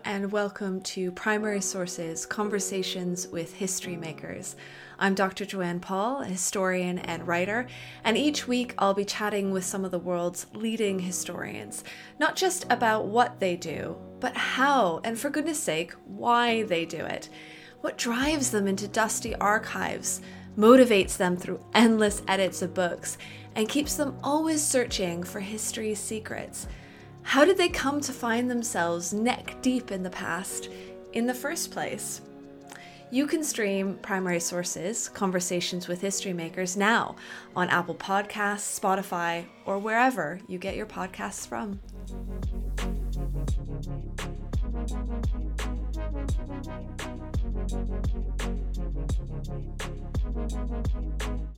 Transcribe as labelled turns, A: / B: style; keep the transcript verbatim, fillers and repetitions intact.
A: and welcome to Primary Sources, Conversations with History Makers. I'm Doctor Joanne Paul, a historian and writer, and each week I'll be chatting with some of the world's leading historians, not just about what they do, but how, and for goodness sake, why they do it. What drives them into dusty archives, motivates them through endless edits of books, and keeps them always searching for history's secrets. How did they come to find themselves neck deep in the past in the first place? You can stream Primary Sources, Conversations with History Makers now on Apple Podcasts, Spotify, or wherever you get your podcasts from.